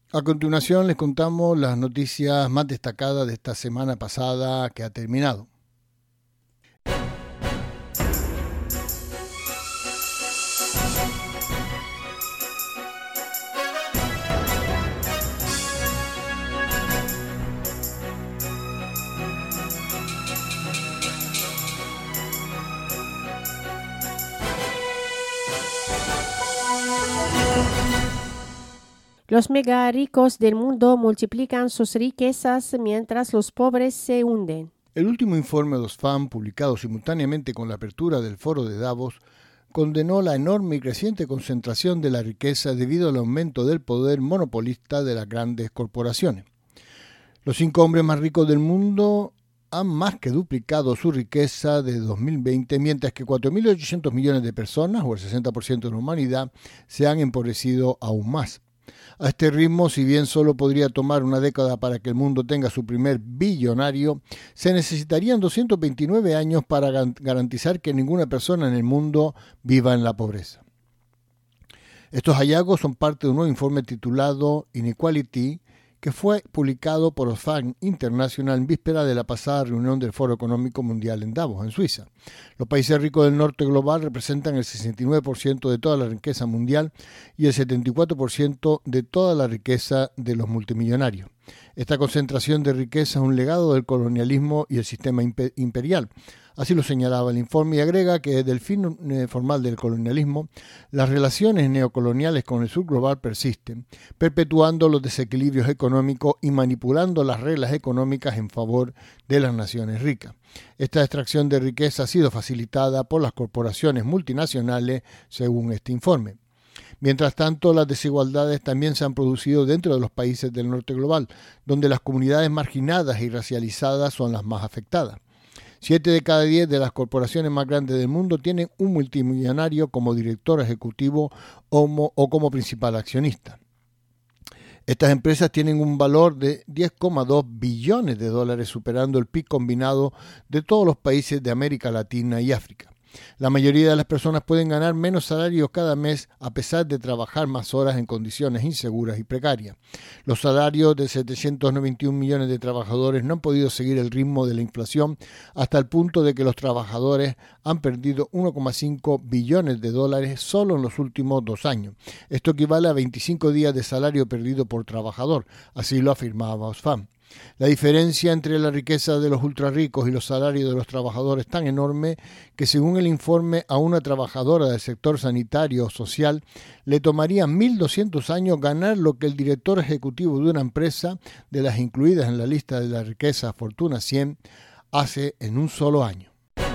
A continuación les contamos las noticias más destacadas de esta semana pasada que ha terminado. Los mega ricos del mundo multiplican sus riquezas mientras los pobres se hunden. El último informe de Oxfam, publicado simultáneamente con la apertura del foro de Davos, condenó la enorme y creciente concentración de la riqueza debido al aumento del poder monopolista de las grandes corporaciones. Los 5 hombres más ricos del mundo han más que duplicado su riqueza de 2020, mientras que 4.800 millones de personas, o el 60% de la humanidad, se han empobrecido aún más. A este ritmo, si bien solo podría tomar una década para que el mundo tenga su primer billonario, se necesitarían 229 años para garantizar que ninguna persona en el mundo viva en la pobreza. Estos hallazgos son parte de un nuevo informe titulado Inequality, que fue publicado por Oxfam International en víspera de la pasada reunión del Foro Económico Mundial en Davos, en Suiza. Los países ricos del norte global representan el 69% de toda la riqueza mundial y el 74% de toda la riqueza de los multimillonarios. Esta concentración de riqueza es un legado del colonialismo y el sistema imperial. Así lo señalaba el informe y agrega que desde el fin formal del colonialismo, las relaciones neocoloniales con el sur global persisten, perpetuando los desequilibrios económicos y manipulando las reglas económicas en favor de las naciones ricas. Esta extracción de riqueza ha sido facilitada por las corporaciones multinacionales, según este informe. Mientras tanto, las desigualdades también se han producido dentro de los países del norte global, donde las comunidades marginadas y racializadas son las más afectadas. 7 de cada 10 de las corporaciones más grandes del mundo tienen un multimillonario como director ejecutivo o como principal accionista. Estas empresas tienen un valor de 10,2 billones de dólares, superando el PIB combinado de todos los países de América Latina y África. La mayoría de las personas pueden ganar menos salarios cada mes a pesar de trabajar más horas en condiciones inseguras y precarias. Los salarios de 791 millones de trabajadores no han podido seguir el ritmo de la inflación hasta el punto de que los trabajadores han perdido 1,5 billones de dólares solo en los últimos 2 años. Esto equivale a 25 días de salario perdido por trabajador, así lo afirmaba Oxfam. La diferencia entre la riqueza de los ultrarricos y los salarios de los trabajadores es tan enorme que, según el informe, a una trabajadora del sector sanitario o social le tomaría 1.200 años ganar lo que el director ejecutivo de una empresa, de las incluidas en la lista de la riqueza Fortuna 100, hace en un solo año.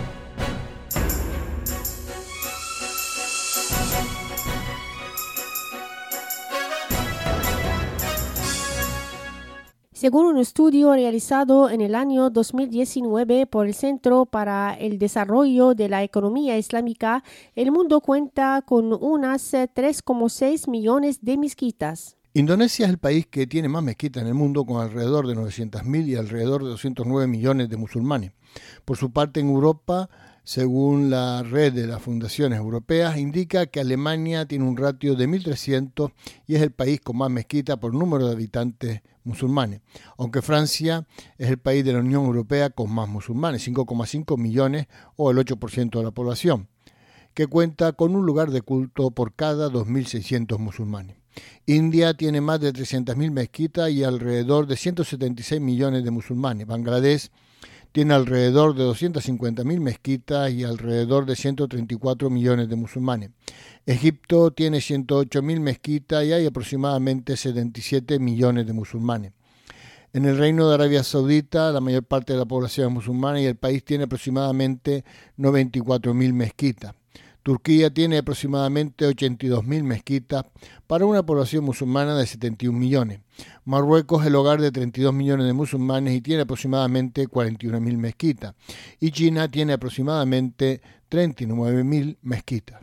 Según un estudio realizado en el año 2019 por el Centro para el Desarrollo de la Economía Islámica, el mundo cuenta con unas 3,6 millones de mezquitas. Indonesia es el país que tiene más mezquitas en el mundo, con alrededor de 900.000 y alrededor de 209 millones de musulmanes. Por su parte, en Europa, según la red de las fundaciones europeas, indica que Alemania tiene un ratio de 1.300 y es el país con más mezquitas por número de habitantes musulmanes, aunque Francia es el país de la Unión Europea con más musulmanes, 5,5 millones o el 8% de la población, que cuenta con un lugar de culto por cada 2.600 musulmanes. India tiene más de 300.000 mezquitas y alrededor de 176 millones de musulmanes. Bangladesh tiene alrededor de 250.000 mezquitas y alrededor de 134 millones de musulmanes. Egipto tiene 108.000 mezquitas y hay aproximadamente 77 millones de musulmanes. En el Reino de Arabia Saudita, la mayor parte de la población es musulmana y el país tiene aproximadamente 94.000 mezquitas. Turquía tiene aproximadamente 82.000 mezquitas para una población musulmana de 71 millones. Marruecos es el hogar de 32 millones de musulmanes y tiene aproximadamente 41.000 mezquitas. Y China tiene aproximadamente 39.000 mezquitas.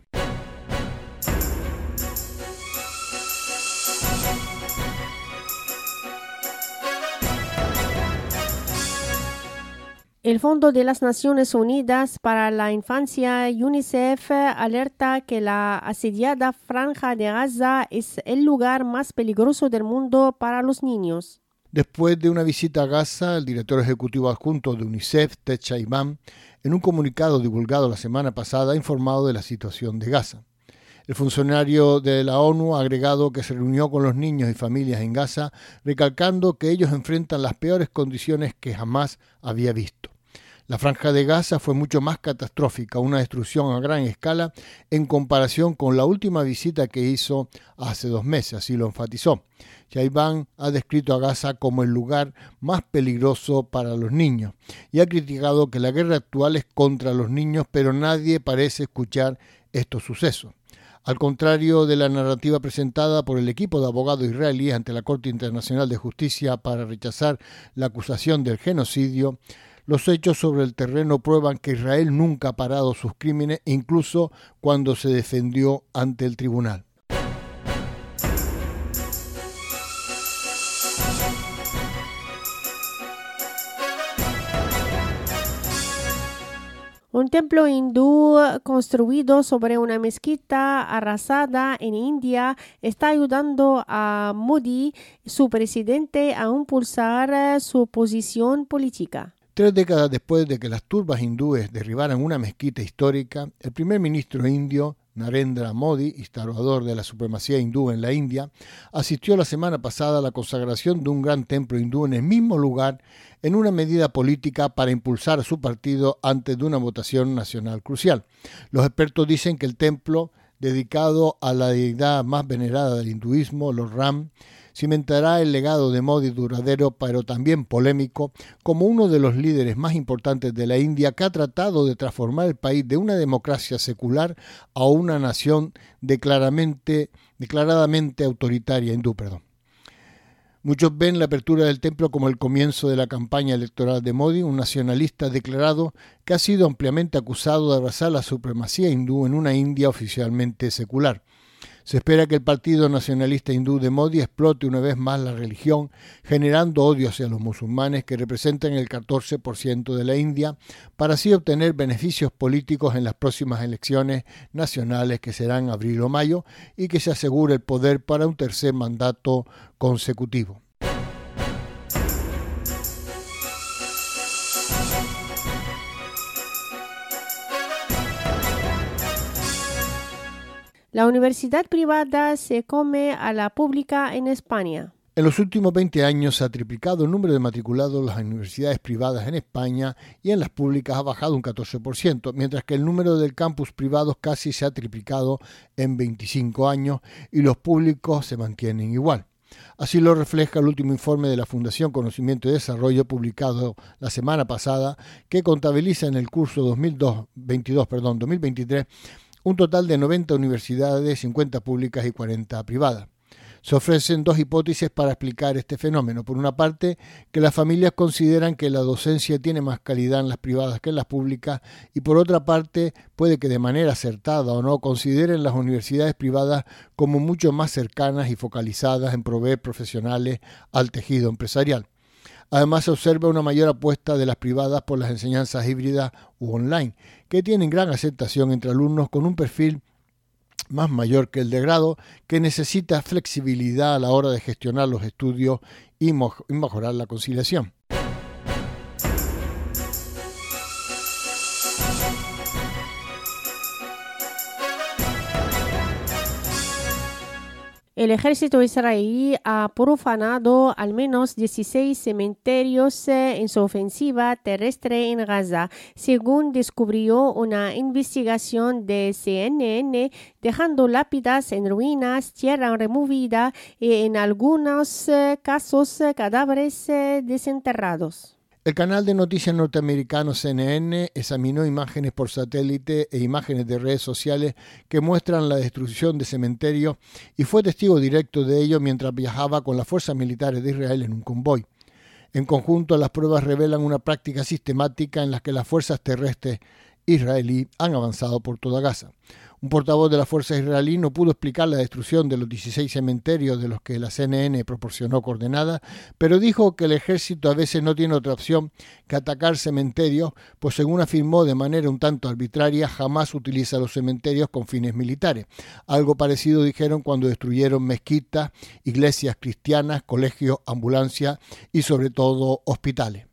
El Fondo de las Naciones Unidas para la Infancia, UNICEF, alerta que la asediada Franja de Gaza es el lugar más peligroso del mundo para los niños. Después de una visita a Gaza, el director ejecutivo adjunto de UNICEF, Ted Chaiban, en un comunicado divulgado la semana pasada, ha informado de la situación de Gaza. El funcionario de la ONU ha agregado que se reunió con los niños y familias en Gaza, recalcando que ellos enfrentan las peores condiciones que jamás había visto. La Franja de Gaza fue mucho más catastrófica, una destrucción a gran escala en comparación con la última visita que hizo hace 2 meses, así lo enfatizó. Chaiban ha descrito a Gaza como el lugar más peligroso para los niños y ha criticado que la guerra actual es contra los niños, pero nadie parece escuchar estos sucesos. Al contrario de la narrativa presentada por el equipo de abogados israelíes ante la Corte Internacional de Justicia para rechazar la acusación del genocidio, los hechos sobre el terreno prueban que Israel nunca ha parado sus crímenes, incluso cuando se defendió ante el tribunal. Un templo hindú construido sobre una mezquita arrasada en India está ayudando a Modi, su presidente, a impulsar su posición política. 3 décadas después de que las turbas hindúes derribaran una mezquita histórica, el primer ministro indio, Narendra Modi, instaurador de la supremacía hindú en la India, asistió la semana pasada a la consagración de un gran templo hindú en el mismo lugar, en una medida política para impulsar a su partido antes de una votación nacional crucial. Los expertos dicen que el templo, dedicado a la deidad más venerada del hinduismo, los Ram, cimentará el legado de Modi duradero, pero también polémico, como uno de los líderes más importantes de la India que ha tratado de transformar el país de una democracia secular a una nación declaradamente autoritaria hindú. Muchos ven la apertura del templo como el comienzo de la campaña electoral de Modi, un nacionalista declarado que ha sido ampliamente acusado de abrazar la supremacía hindú en una India oficialmente secular. Se espera que el Partido Nacionalista Hindú de Modi explote una vez más la religión, generando odio hacia los musulmanes que representan el 14% de la India, para así obtener beneficios políticos en las próximas elecciones nacionales que serán abril o mayo y que se asegure el poder para un tercer mandato consecutivo. La universidad privada se come a la pública en España. En los últimos 20 años se ha triplicado el número de matriculados en las universidades privadas en España y en las públicas ha bajado un 14%, mientras que el número de campus privados casi se ha triplicado en 25 años y los públicos se mantienen igual. Así lo refleja el último informe de la Fundación Conocimiento y Desarrollo publicado la semana pasada, que contabiliza en el curso 2023 un total de 90 universidades, 50 públicas y 40 privadas. Se ofrecen 2 hipótesis para explicar este fenómeno. Por una parte, que las familias consideran que la docencia tiene más calidad en las privadas que en las públicas, y por otra parte, puede que de manera acertada o no consideren las universidades privadas como mucho más cercanas y focalizadas en proveer profesionales al tejido empresarial. Además, se observa una mayor apuesta de las privadas por las enseñanzas híbridas u online, que tienen gran aceptación entre alumnos con un perfil más mayor que el de grado, que necesita flexibilidad a la hora de gestionar los estudios y mejorar la conciliación. El ejército israelí ha profanado al menos 16 cementerios en su ofensiva terrestre en Gaza, según descubrió una investigación de CNN, dejando lápidas en ruinas, tierra removida y en algunos casos cadáveres desenterrados. El canal de noticias norteamericano CNN examinó imágenes por satélite e imágenes de redes sociales que muestran la destrucción de cementerios y fue testigo directo de ello mientras viajaba con las fuerzas militares de Israel en un convoy. En conjunto, las pruebas revelan una práctica sistemática en la que las fuerzas terrestres israelí han avanzado por toda Gaza. Un portavoz de la fuerza israelí no pudo explicar la destrucción de los 16 cementerios de los que la CNN proporcionó coordenadas, pero dijo que el ejército a veces no tiene otra opción que atacar cementerios, pues según afirmó de manera un tanto arbitraria, jamás utiliza los cementerios con fines militares. Algo parecido dijeron cuando destruyeron mezquitas, iglesias cristianas, colegios, ambulancias y sobre todo hospitales.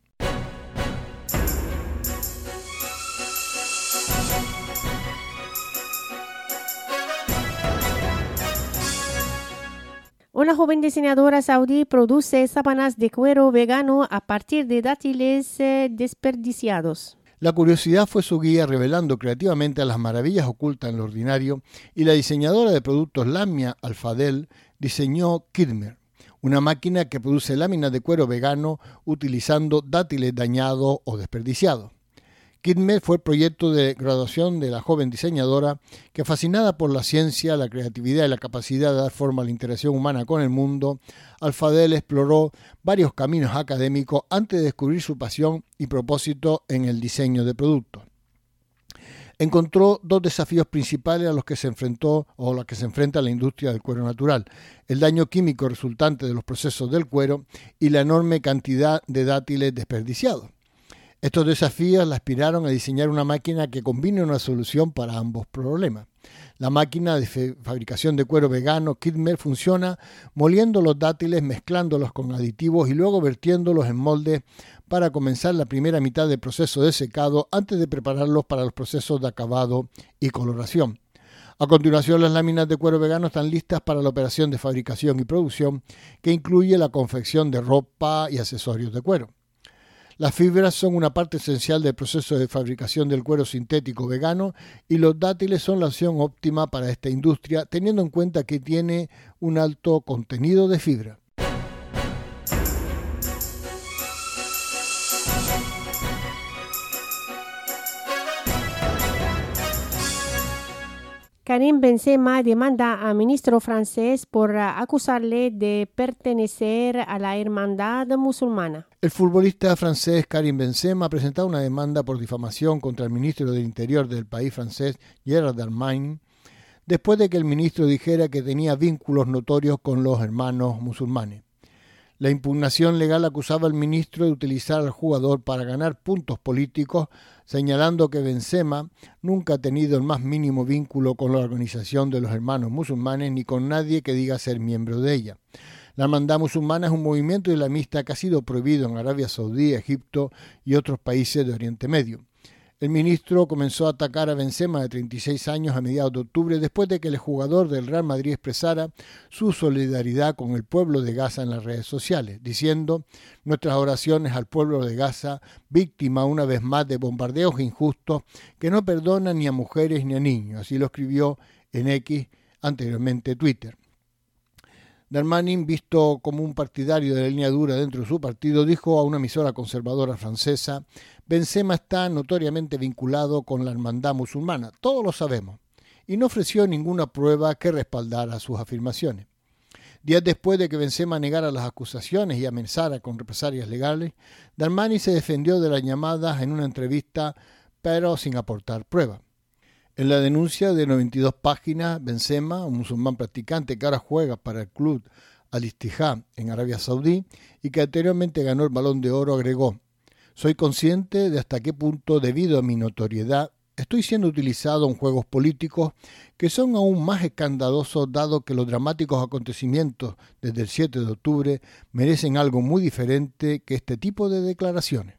Una joven diseñadora saudí produce sábanas de cuero vegano a partir de dátiles desperdiciados. La curiosidad fue su guía revelando creativamente las maravillas ocultas en lo ordinario y la diseñadora de productos Lamia Al-Fadel diseñó Kidmer, una máquina que produce láminas de cuero vegano utilizando dátiles dañados o desperdiciados. Kidmer fue el proyecto de graduación de la joven diseñadora que, fascinada por la ciencia, la creatividad y la capacidad de dar forma a la interacción humana con el mundo, Al-Fadel exploró varios caminos académicos antes de descubrir su pasión y propósito en el diseño de productos. Encontró dos desafíos principales a los que se enfrentó o a los que se enfrenta la industria del cuero natural: el daño químico resultante de los procesos del cuero y la enorme cantidad de dátiles desperdiciados. Estos desafíos la inspiraron a diseñar una máquina que combine una solución para ambos problemas. La máquina de fabricación de cuero vegano Kidmer funciona moliendo los dátiles, mezclándolos con aditivos y luego vertiéndolos en moldes para comenzar la primera mitad del proceso de secado antes de prepararlos para los procesos de acabado y coloración. A continuación, las láminas de cuero vegano están listas para la operación de fabricación y producción, que incluye la confección de ropa y accesorios de cuero. Las fibras son una parte esencial del proceso de fabricación del cuero sintético vegano y los dátiles son la opción óptima para esta industria, teniendo en cuenta que tiene un alto contenido de fibra. Karim Benzema demanda al ministro francés por acusarle de pertenecer a la hermandad musulmana. El futbolista francés Karim Benzema ha presentado una demanda por difamación contra el ministro del Interior del país francés, Gérald Darmanin, después de que el ministro dijera que tenía vínculos notorios con los hermanos musulmanes. La impugnación legal acusaba al ministro de utilizar al jugador para ganar puntos políticos, señalando que Benzema nunca ha tenido el más mínimo vínculo con la organización de los hermanos musulmanes ni con nadie que diga ser miembro de ella. La hermandad musulmana es un movimiento islamista que ha sido prohibido en Arabia Saudí, Egipto y otros países de Oriente Medio. El ministro comenzó a atacar a Benzema, de 36 años, a mediados de octubre, después de que el jugador del Real Madrid expresara su solidaridad con el pueblo de Gaza en las redes sociales, diciendo: «Nuestras oraciones al pueblo de Gaza, víctima una vez más de bombardeos injustos que no perdonan ni a mujeres ni a niños». Así lo escribió en X, anteriormente Twitter. Darmanin, visto como un partidario de la línea dura dentro de su partido, dijo a una emisora conservadora francesa: «Benzema está notoriamente vinculado con la hermandad musulmana, todos lo sabemos», y no ofreció ninguna prueba que respaldara sus afirmaciones. Días después de que Benzema negara las acusaciones y amenazara con represalias legales, Darmanin se defendió de las llamadas en una entrevista, pero sin aportar pruebas. En la denuncia de 92 páginas, Benzema, un musulmán practicante que ahora juega para el club Al-Ittihad en Arabia Saudí y que anteriormente ganó el Balón de Oro, agregó: «Soy consciente de hasta qué punto, debido a mi notoriedad, estoy siendo utilizado en juegos políticos que son aún más escandalosos, dado que los dramáticos acontecimientos desde el 7 de octubre merecen algo muy diferente que este tipo de declaraciones».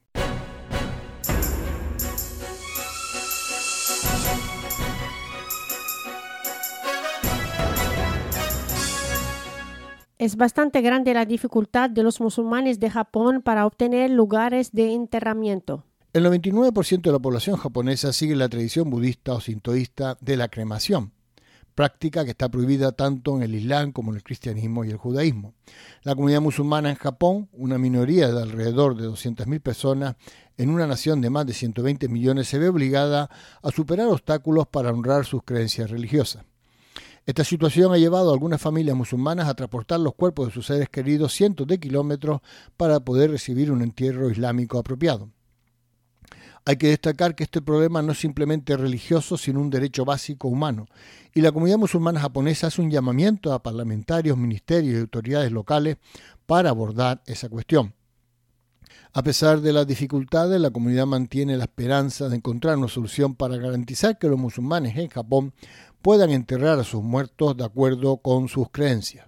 Es bastante grande la dificultad de los musulmanes de Japón para obtener lugares de enterramiento. El 99% de la población japonesa sigue la tradición budista o sintoísta de la cremación, práctica que está prohibida tanto en el Islam como en el cristianismo y el judaísmo. La comunidad musulmana en Japón, una minoría de alrededor de 200.000 personas en una nación de más de 120 millones, se ve obligada a superar obstáculos para honrar sus creencias religiosas. Esta situación ha llevado a algunas familias musulmanas a transportar los cuerpos de sus seres queridos cientos de kilómetros para poder recibir un entierro islámico apropiado. Hay que destacar que este problema no es simplemente religioso, sino un derecho básico humano, y la comunidad musulmana japonesa hace un llamamiento a parlamentarios, ministerios y autoridades locales para abordar esa cuestión. A pesar de las dificultades, la comunidad mantiene la esperanza de encontrar una solución para garantizar que los musulmanes en Japón puedan enterrar a sus muertos de acuerdo con sus creencias.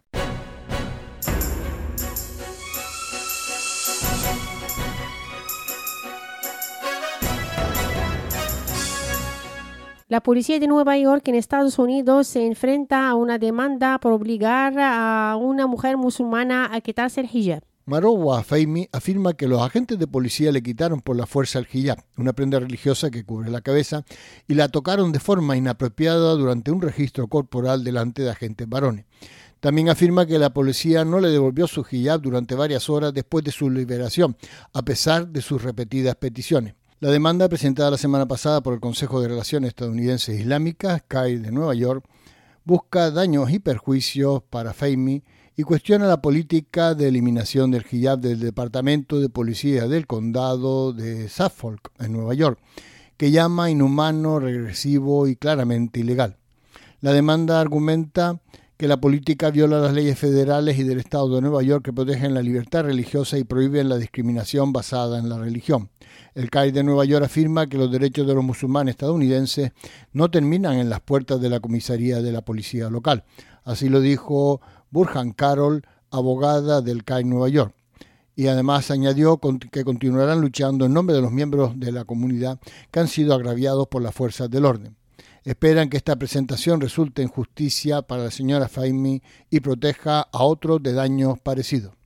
La policía de Nueva York en Estados Unidos se enfrenta a una demanda por obligar a una mujer musulmana a quitarse el hijab. Marwa Fahmy afirma que los agentes de policía le quitaron por la fuerza el hijab, una prenda religiosa que cubre la cabeza, y la tocaron de forma inapropiada durante un registro corporal delante de agentes varones. También afirma que la policía no le devolvió su hijab durante varias horas después de su liberación, a pesar de sus repetidas peticiones. La demanda presentada la semana pasada por el Consejo de Relaciones Estadounidenses Islámicas, CAI de Nueva York, busca daños y perjuicios para Fahmy y cuestiona la política de eliminación del hijab del Departamento de Policía del Condado de Suffolk, en Nueva York, que llama inhumano, regresivo y claramente ilegal. La demanda argumenta que la política viola las leyes federales y del Estado de Nueva York que protegen la libertad religiosa y prohíben la discriminación basada en la religión. El CAI de Nueva York afirma que los derechos de los musulmanes estadounidenses no terminan en las puertas de la comisaría de la policía local. Así lo dijo Burhan Carroll, abogada del CAI Nueva York. Y además añadió que continuarán luchando en nombre de los miembros de la comunidad que han sido agraviados por las fuerzas del orden. Esperan que esta presentación resulte en justicia para la señora Fahmy y proteja a otros de daños parecidos.